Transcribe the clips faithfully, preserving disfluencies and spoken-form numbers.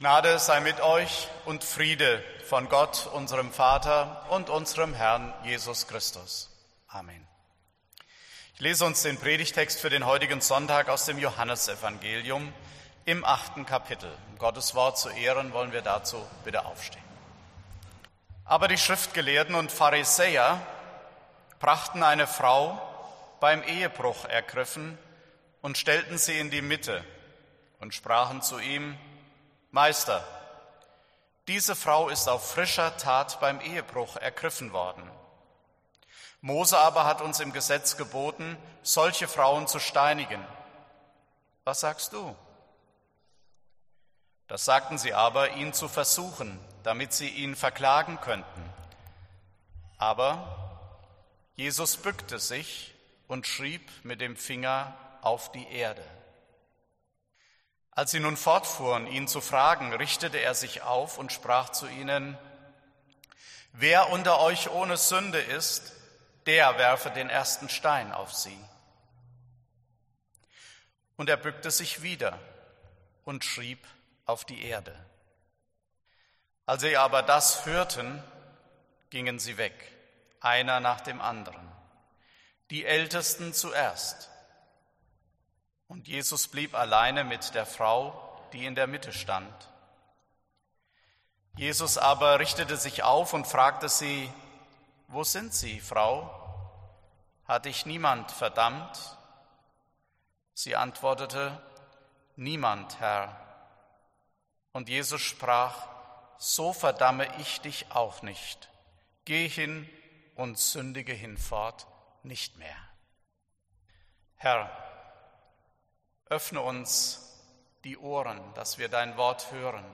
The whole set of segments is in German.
Gnade sei mit euch und Friede von Gott, unserem Vater und unserem Herrn Jesus Christus. Amen. Ich lese uns den Predigtext für den heutigen Sonntag aus dem Johannesevangelium im achten Kapitel. Um Gottes Wort zu ehren, wollen wir dazu bitte aufstehen. Aber die Schriftgelehrten und Pharisäer brachten eine Frau beim Ehebruch ergriffen und stellten sie in die Mitte und sprachen zu ihm: Meister, diese Frau ist auf frischer Tat beim Ehebruch ergriffen worden. Mose aber hat uns im Gesetz geboten, solche Frauen zu steinigen. Was sagst du? Das sagten sie aber, ihn zu versuchen, damit sie ihn verklagen könnten. Aber Jesus bückte sich und schrieb mit dem Finger auf die Erde. Als sie nun fortfuhren, ihn zu fragen, richtete er sich auf und sprach zu ihnen: Wer unter euch ohne Sünde ist, der werfe den ersten Stein auf sie. Und er bückte sich wieder und schrieb auf die Erde. Als sie aber das hörten, gingen sie weg, einer nach dem anderen, die Ältesten zuerst. Und Jesus blieb alleine mit der Frau, die in der Mitte stand. Jesus aber richtete sich auf und fragte sie: Wo sind Sie, Frau? Hat dich niemand verdammt? Sie antwortete: Niemand, Herr. Und Jesus sprach: So verdamme ich dich auch nicht. Geh hin und sündige hinfort nicht mehr. Herr, öffne uns die Ohren, dass wir dein Wort hören.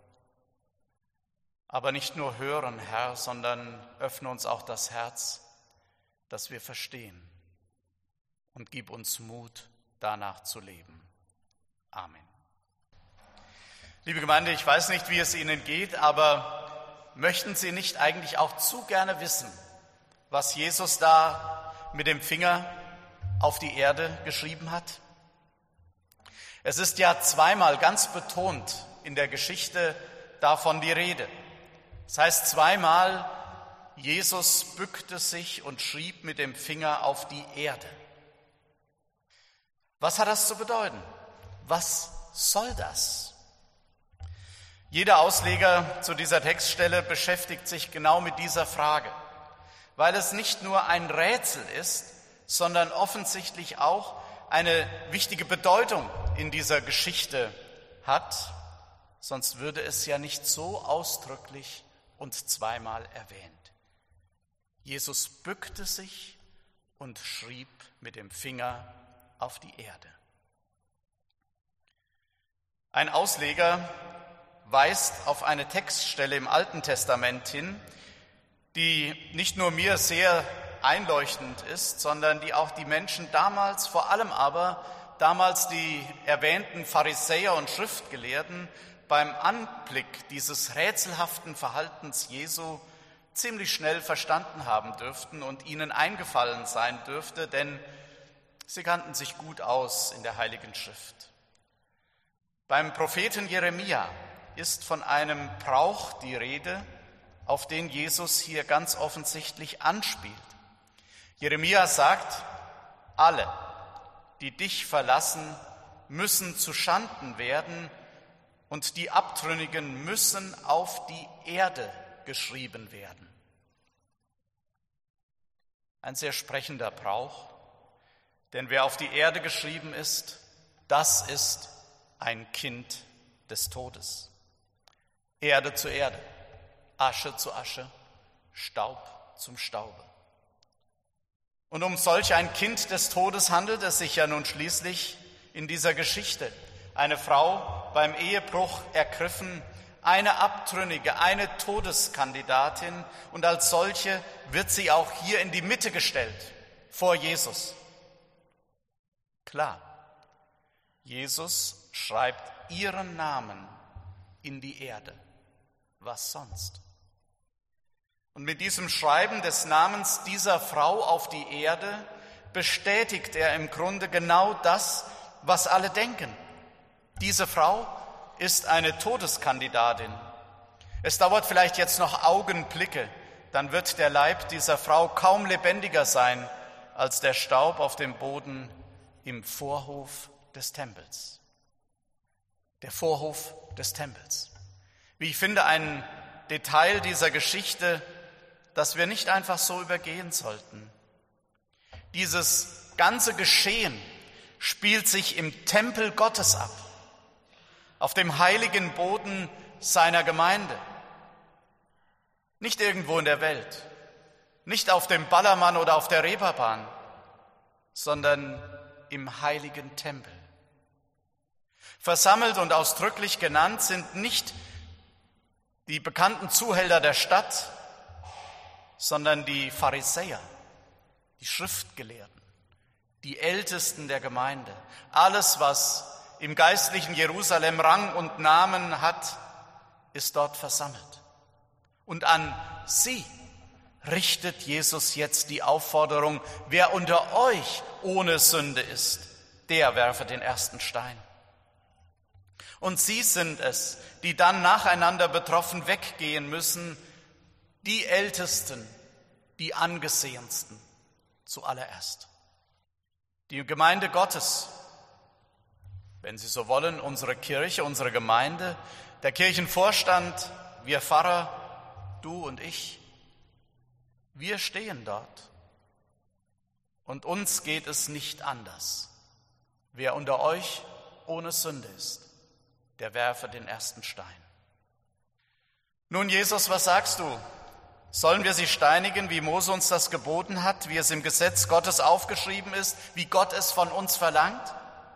Aber nicht nur hören, Herr, sondern öffne uns auch das Herz, dass wir verstehen. Und gib uns Mut, danach zu leben. Amen. Liebe Gemeinde, ich weiß nicht, wie es Ihnen geht, aber möchten Sie nicht eigentlich auch zu gerne wissen, was Jesus da mit dem Finger auf die Erde geschrieben hat? Es ist ja zweimal ganz betont in der Geschichte davon die Rede. Das heißt zweimal, Jesus bückte sich und schrieb mit dem Finger auf die Erde. Was hat das zu bedeuten? Was soll das? Jeder Ausleger zu dieser Textstelle beschäftigt sich genau mit dieser Frage, weil es nicht nur ein Rätsel ist, sondern offensichtlich auch eine wichtige Bedeutung in dieser Geschichte hat, sonst würde es ja nicht so ausdrücklich und zweimal erwähnt. Jesus bückte sich und schrieb mit dem Finger auf die Erde. Ein Ausleger weist auf eine Textstelle im Alten Testament hin, die nicht nur mir sehr einleuchtend ist, sondern die auch die Menschen damals, vor allem aber damals die erwähnten Pharisäer und Schriftgelehrten, beim Anblick dieses rätselhaften Verhaltens Jesu ziemlich schnell verstanden haben dürften und ihnen eingefallen sein dürfte, denn sie kannten sich gut aus in der Heiligen Schrift. Beim Propheten Jeremia ist von einem Brauch die Rede, auf den Jesus hier ganz offensichtlich anspielt. Jeremia sagt: Alle, die dich verlassen, müssen zuschanden werden und die Abtrünnigen müssen auf die Erde geschrieben werden. Ein sehr sprechender Brauch, denn wer auf die Erde geschrieben ist, das ist ein Kind des Todes. Erde zu Erde, Asche zu Asche, Staub zum Staube. Und um solch ein Kind des Todes handelt es sich ja nun schließlich in dieser Geschichte. Eine Frau beim Ehebruch ergriffen, eine Abtrünnige, eine Todeskandidatin, und als solche wird sie auch hier in die Mitte gestellt, vor Jesus. Klar, Jesus schreibt ihren Namen in die Erde. Was sonst? Und mit diesem Schreiben des Namens dieser Frau auf die Erde bestätigt er im Grunde genau das, was alle denken. Diese Frau ist eine Todeskandidatin. Es dauert vielleicht jetzt noch Augenblicke, dann wird der Leib dieser Frau kaum lebendiger sein als der Staub auf dem Boden im Vorhof des Tempels. Der Vorhof des Tempels. Wie ich finde, ein Detail dieser Geschichte, das wir nicht einfach so übergehen sollten. Dieses ganze Geschehen spielt sich im Tempel Gottes ab, auf dem heiligen Boden seiner Gemeinde. Nicht irgendwo in der Welt, nicht auf dem Ballermann oder auf der Reeperbahn, sondern im heiligen Tempel. Versammelt und ausdrücklich genannt sind nicht die bekannten Zuhälter der Stadt, sondern die Pharisäer, die Schriftgelehrten, die Ältesten der Gemeinde. Alles, was im geistlichen Jerusalem Rang und Namen hat, ist dort versammelt. Und an sie richtet Jesus jetzt die Aufforderung: Wer unter euch ohne Sünde ist, der werfe den ersten Stein. Und sie sind es, die dann nacheinander betroffen weggehen müssen, die Ältesten, die Angesehensten zuallererst. Die Gemeinde Gottes, wenn Sie so wollen, unsere Kirche, unsere Gemeinde, der Kirchenvorstand, wir Pfarrer, du und ich, wir stehen dort. Und uns geht es nicht anders. Wer unter euch ohne Sünde ist, der werfe den ersten Stein. Nun, Jesus, was sagst du? Sollen wir sie steinigen, wie Mose uns das geboten hat, wie es im Gesetz Gottes aufgeschrieben ist, wie Gott es von uns verlangt?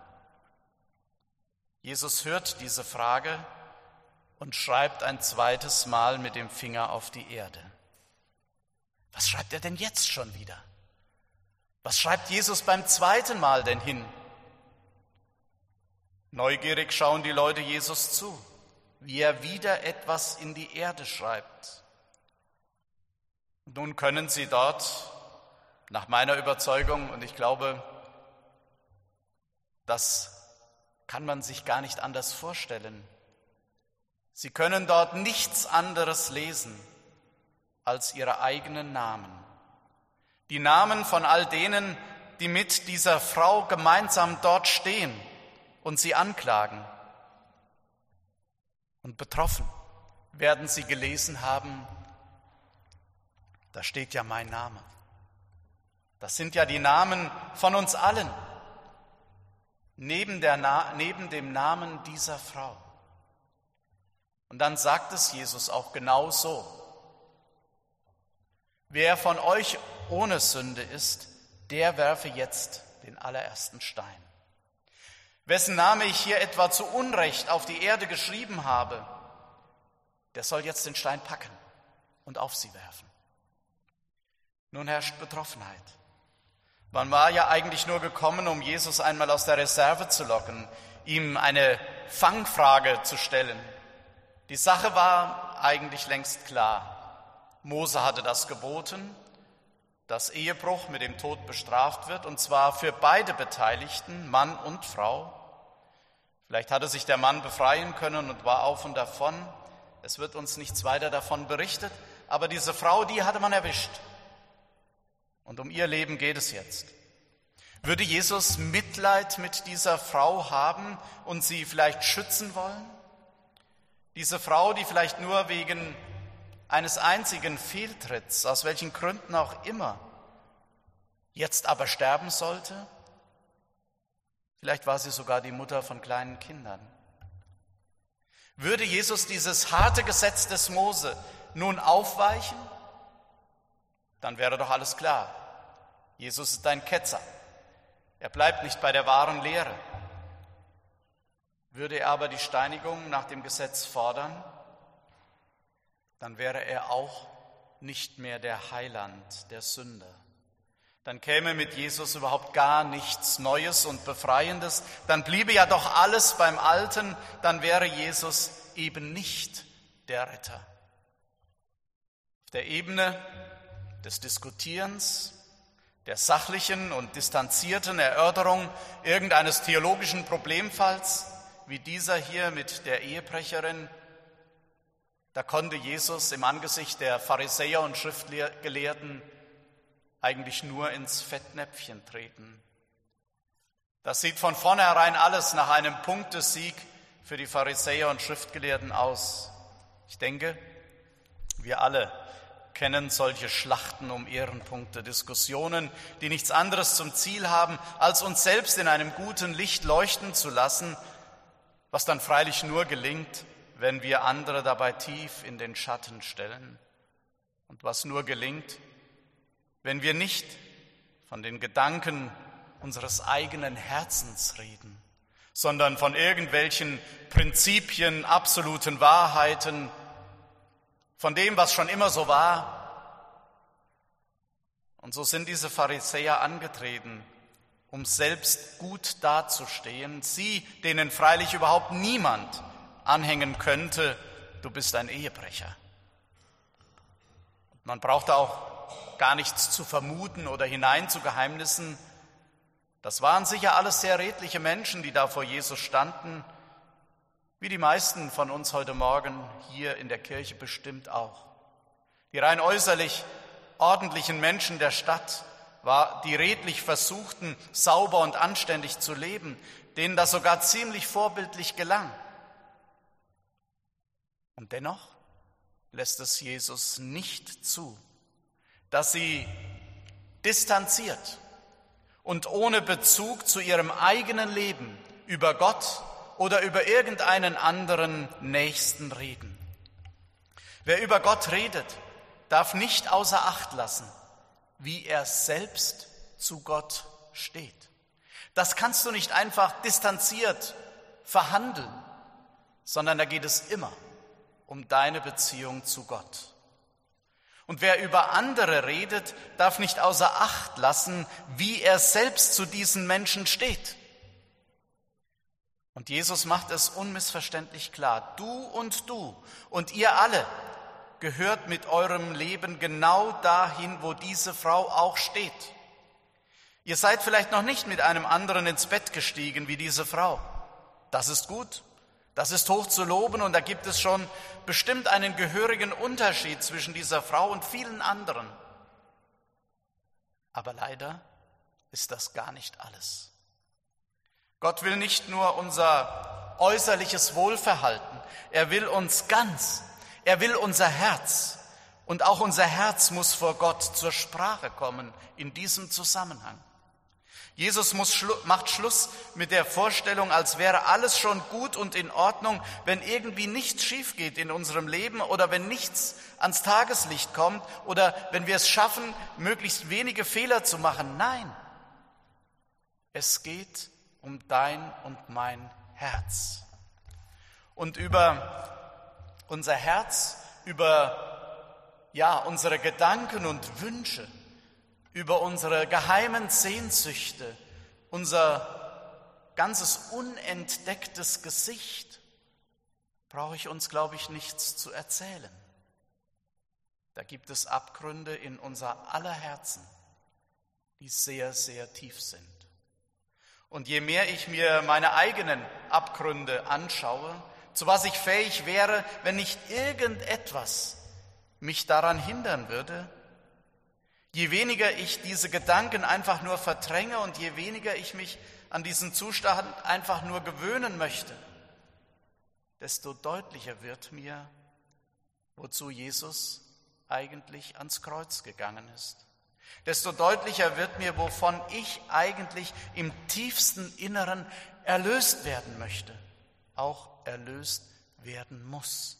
Jesus hört diese Frage und schreibt ein zweites Mal mit dem Finger auf die Erde. Was schreibt er denn jetzt schon wieder? Was schreibt Jesus beim zweiten Mal denn hin? Neugierig schauen die Leute Jesus zu, wie er wieder etwas in die Erde schreibt. Nun können sie dort, nach meiner Überzeugung, und ich glaube, das kann man sich gar nicht anders vorstellen, sie können dort nichts anderes lesen als ihre eigenen Namen. Die Namen von all denen, die mit dieser Frau gemeinsam dort stehen und sie anklagen. Und betroffen werden sie gelesen haben: Da steht ja mein Name. Das sind ja die Namen von uns allen, neben, der Na- neben dem Namen dieser Frau. Und dann sagt es Jesus auch genau so: Wer von euch ohne Sünde ist, der werfe jetzt den allerersten Stein. Wessen Name ich hier etwa zu Unrecht auf die Erde geschrieben habe, der soll jetzt den Stein packen und auf sie werfen. Nun herrscht Betroffenheit. Man war ja eigentlich nur gekommen, um Jesus einmal aus der Reserve zu locken, ihm eine Fangfrage zu stellen. Die Sache war eigentlich längst klar. Mose hatte das geboten, dass Ehebruch mit dem Tod bestraft wird, und zwar für beide Beteiligten, Mann und Frau. Vielleicht hatte sich der Mann befreien können und war auf und davon. Es wird uns nichts weiter davon berichtet, aber diese Frau, die hatte man erwischt. Und um ihr Leben geht es jetzt. Würde Jesus Mitleid mit dieser Frau haben und sie vielleicht schützen wollen? Diese Frau, die vielleicht nur wegen eines einzigen Fehltritts, aus welchen Gründen auch immer, jetzt aber sterben sollte? Vielleicht war sie sogar die Mutter von kleinen Kindern. Würde Jesus dieses harte Gesetz des Mose nun aufweichen? Dann wäre doch alles klar. Jesus ist ein Ketzer. Er bleibt nicht bei der wahren Lehre. Würde er aber die Steinigung nach dem Gesetz fordern, dann wäre er auch nicht mehr der Heiland, der Sünder. Dann käme mit Jesus überhaupt gar nichts Neues und Befreiendes. Dann bliebe ja doch alles beim Alten. Dann wäre Jesus eben nicht der Retter. Auf der Ebene des Diskutierens, der sachlichen und distanzierten Erörterung irgendeines theologischen Problemfalls wie dieser hier mit der Ehebrecherin, da konnte Jesus im Angesicht der Pharisäer und Schriftgelehrten eigentlich nur ins Fettnäpfchen treten. Das sieht von vornherein alles nach einem Punktesieg für die Pharisäer und Schriftgelehrten aus. Ich denke, wir alle kennen solche Schlachten um Ehrenpunkte, Diskussionen, die nichts anderes zum Ziel haben, als uns selbst in einem guten Licht leuchten zu lassen, was dann freilich nur gelingt, wenn wir andere dabei tief in den Schatten stellen und was nur gelingt, wenn wir nicht von den Gedanken unseres eigenen Herzens reden, sondern von irgendwelchen Prinzipien, absoluten Wahrheiten, von dem, was schon immer so war. Und so sind diese Pharisäer angetreten, um selbst gut dazustehen, sie, denen freilich überhaupt niemand anhängen könnte, du bist ein Ehebrecher. Man braucht auch gar nichts zu vermuten oder hinein zu Geheimnissen. Das waren sicher alles sehr redliche Menschen, die da vor Jesus standen, wie die meisten von uns heute Morgen hier in der Kirche bestimmt auch. Die rein äußerlich ordentlichen Menschen der Stadt, die redlich versuchten, sauber und anständig zu leben, denen das sogar ziemlich vorbildlich gelang. Und dennoch lässt es Jesus nicht zu, dass sie distanziert und ohne Bezug zu ihrem eigenen Leben über Gott oder über irgendeinen anderen Nächsten reden. Wer über Gott redet, darf nicht außer Acht lassen, wie er selbst zu Gott steht. Das kannst du nicht einfach distanziert verhandeln, sondern da geht es immer um deine Beziehung zu Gott. Und wer über andere redet, darf nicht außer Acht lassen, wie er selbst zu diesen Menschen steht. Und Jesus macht es unmissverständlich klar, du und du und ihr alle gehört mit eurem Leben genau dahin, wo diese Frau auch steht. Ihr seid vielleicht noch nicht mit einem anderen ins Bett gestiegen wie diese Frau. Das ist gut, das ist hoch zu loben und da gibt es schon bestimmt einen gehörigen Unterschied zwischen dieser Frau und vielen anderen. Aber leider ist das gar nicht alles. Gott will nicht nur unser äußerliches Wohlverhalten, er will uns ganz, er will unser Herz. Und auch unser Herz muss vor Gott zur Sprache kommen in diesem Zusammenhang. Jesus muss, macht Schluss mit der Vorstellung, als wäre alles schon gut und in Ordnung, wenn irgendwie nichts schief geht in unserem Leben oder wenn nichts ans Tageslicht kommt oder wenn wir es schaffen, möglichst wenige Fehler zu machen. Nein, es geht um dein und mein Herz. Und über unser Herz, über ja, unsere Gedanken und Wünsche, über unsere geheimen Sehnsüchte, unser ganzes unentdecktes Gesicht, brauche ich uns, glaube ich, nichts zu erzählen. Da gibt es Abgründe in unser aller Herzen, die sehr, sehr tief sind. Und je mehr ich mir meine eigenen Abgründe anschaue, zu was ich fähig wäre, wenn nicht irgendetwas mich daran hindern würde, je weniger ich diese Gedanken einfach nur verdränge und je weniger ich mich an diesen Zustand einfach nur gewöhnen möchte, desto deutlicher wird mir, wozu Jesus eigentlich ans Kreuz gegangen ist. Desto deutlicher wird mir, wovon ich eigentlich im tiefsten Inneren erlöst werden möchte, auch erlöst werden muss.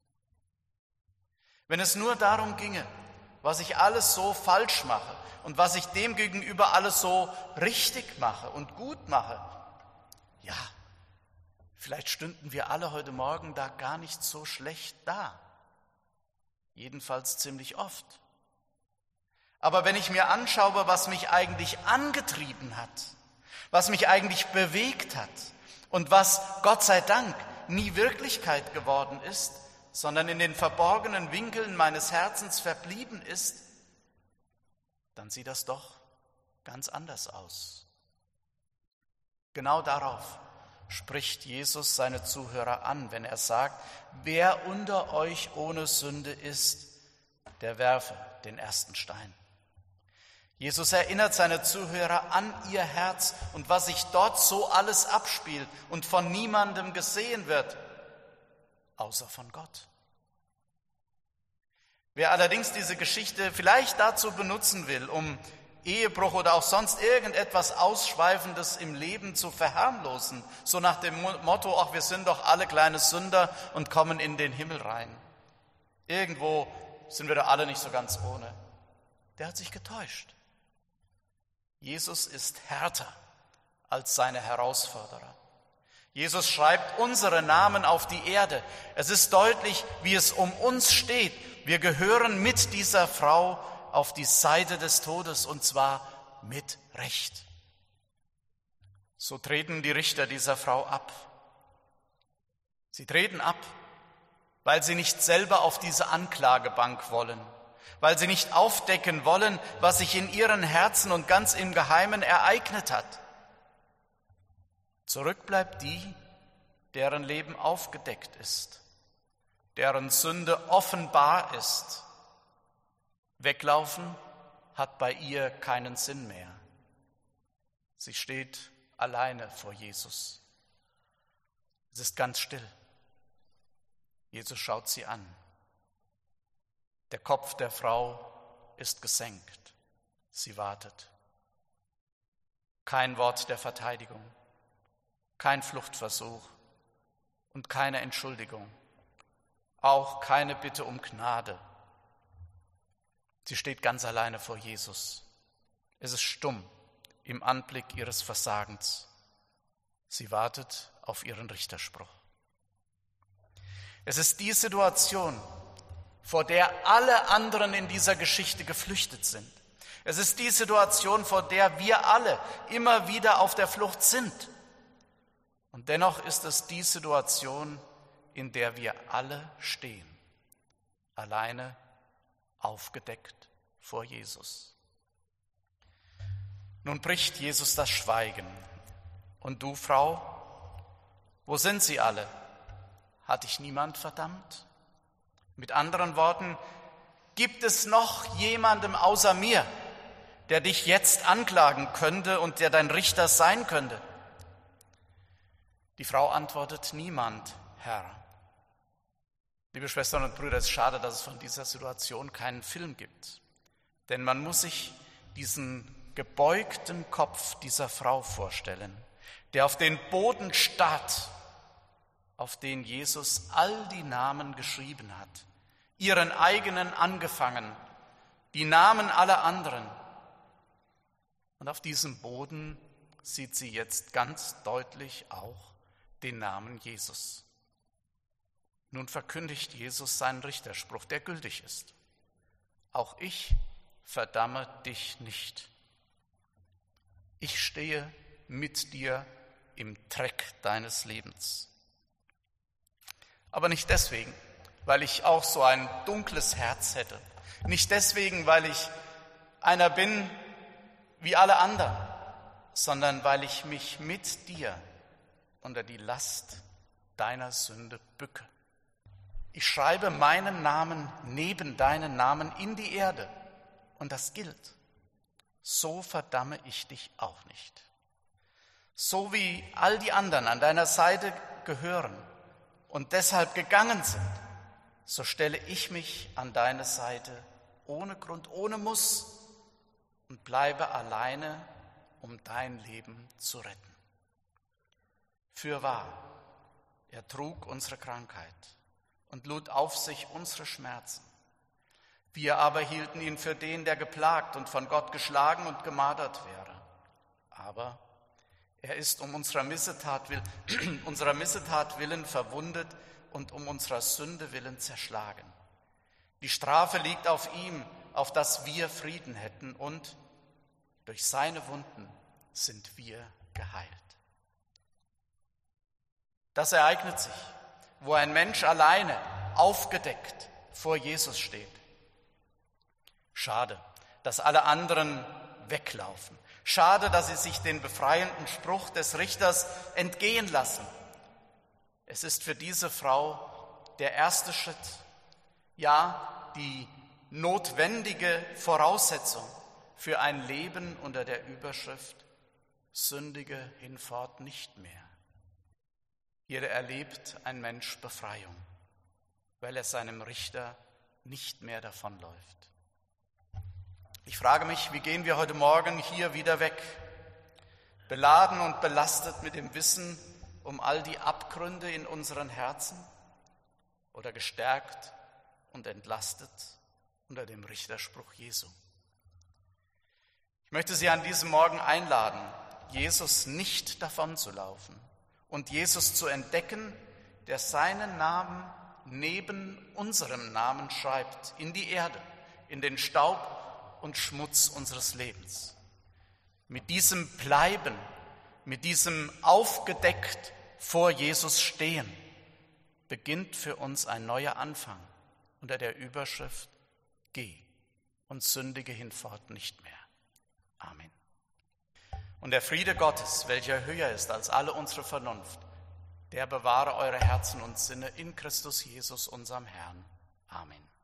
Wenn es nur darum ginge, was ich alles so falsch mache und was ich dem gegenüber alles so richtig mache und gut mache, ja, vielleicht stünden wir alle heute Morgen da gar nicht so schlecht da. Jedenfalls ziemlich oft. Aber wenn ich mir anschaue, was mich eigentlich angetrieben hat, was mich eigentlich bewegt hat und was, Gott sei Dank, nie Wirklichkeit geworden ist, sondern in den verborgenen Winkeln meines Herzens verblieben ist, dann sieht das doch ganz anders aus. Genau darauf spricht Jesus seine Zuhörer an, wenn er sagt, wer unter euch ohne Sünde ist, der werfe den ersten Stein. Jesus erinnert seine Zuhörer an ihr Herz und was sich dort so alles abspielt und von niemandem gesehen wird, außer von Gott. Wer allerdings diese Geschichte vielleicht dazu benutzen will, um Ehebruch oder auch sonst irgendetwas Ausschweifendes im Leben zu verharmlosen, so nach dem Motto, ach, wir sind doch alle kleine Sünder und kommen in den Himmel rein. Irgendwo sind wir doch alle nicht so ganz ohne. Der hat sich getäuscht. Jesus ist härter als seine Herausforderer. Jesus schreibt unsere Namen auf die Erde. Es ist deutlich, wie es um uns steht. Wir gehören mit dieser Frau auf die Seite des Todes, und zwar mit Recht. So treten die Richter dieser Frau ab. Sie treten ab, weil sie nicht selber auf diese Anklagebank wollen, weil sie nicht aufdecken wollen, was sich in ihren Herzen und ganz im Geheimen ereignet hat. Zurück bleibt die, deren Leben aufgedeckt ist, deren Sünde offenbar ist. Weglaufen hat bei ihr keinen Sinn mehr. Sie steht alleine vor Jesus. Es ist ganz still. Jesus schaut sie an. Der Kopf der Frau ist gesenkt. Sie wartet. Kein Wort der Verteidigung, kein Fluchtversuch und keine Entschuldigung, auch keine Bitte um Gnade. Sie steht ganz alleine vor Jesus. Es ist stumm im Anblick ihres Versagens. Sie wartet auf ihren Richterspruch. Es ist die Situation, vor der alle anderen in dieser Geschichte geflüchtet sind. Es ist die Situation, vor der wir alle immer wieder auf der Flucht sind. Und dennoch ist es die Situation, in der wir alle stehen, alleine, aufgedeckt vor Jesus. Nun bricht Jesus das Schweigen. Und du, Frau, wo sind sie alle? Hat dich niemand verdammt? Mit anderen Worten, gibt es noch jemandem außer mir, der dich jetzt anklagen könnte und der dein Richter sein könnte? Die Frau antwortet, niemand, Herr. Liebe Schwestern und Brüder, es ist schade, dass es von dieser Situation keinen Film gibt. Denn man muss sich diesen gebeugten Kopf dieser Frau vorstellen, der auf den Boden starrt, auf den Jesus all die Namen geschrieben hat, ihren eigenen angefangen, die Namen aller anderen. Und auf diesem Boden sieht sie jetzt ganz deutlich auch den Namen Jesus. Nun verkündigt Jesus seinen Richterspruch, der gültig ist. Auch ich verdamme dich nicht. Ich stehe mit dir im Dreck deines Lebens. Aber nicht deswegen, weil ich auch so ein dunkles Herz hätte. Nicht deswegen, weil ich einer bin wie alle anderen, sondern weil ich mich mit dir unter die Last deiner Sünde bücke. Ich schreibe meinen Namen neben deinen Namen in die Erde und das gilt. So verdamme ich dich auch nicht. So wie all die anderen an deiner Seite gehören und deshalb gegangen sind, so stelle ich mich an deine Seite ohne Grund, ohne Muss und bleibe alleine, um dein Leben zu retten. Fürwahr, er trug unsere Krankheit und lud auf sich unsere Schmerzen. Wir aber hielten ihn für den, der geplagt und von Gott geschlagen und gemartert wäre. Aber er ist um unserer Missetat willen, unserer Missetat willen verwundet und um unserer Sünde willen zerschlagen. Die Strafe liegt auf ihm, auf dass wir Frieden hätten, und durch seine Wunden sind wir geheilt. Das ereignet sich, wo ein Mensch alleine, aufgedeckt vor Jesus steht. Schade, dass alle anderen weglaufen. Schade, dass sie sich den befreienden Spruch des Richters entgehen lassen. Es ist für diese Frau der erste Schritt, ja, die notwendige Voraussetzung für ein Leben unter der Überschrift Sündige hinfort nicht mehr. Hier erlebt ein Mensch Befreiung, weil er seinem Richter nicht mehr davonläuft. Ich frage mich, wie gehen wir heute Morgen hier wieder weg, beladen und belastet mit dem Wissen um all die Abgründe in unseren Herzen oder gestärkt und entlastet unter dem Richterspruch Jesu. Ich möchte Sie an diesem Morgen einladen, Jesus nicht davonzulaufen und Jesus zu entdecken, der seinen Namen neben unserem Namen schreibt, in die Erde, in den Staub und Schmutz unseres Lebens. Mit diesem Bleiben, mit diesem aufgedeckt vor Jesus stehen, beginnt für uns ein neuer Anfang unter der Überschrift Geh und sündige hinfort nicht mehr. Amen. Und der Friede Gottes, welcher höher ist als alle unsere Vernunft, der bewahre eure Herzen und Sinne in Christus Jesus, unserem Herrn. Amen.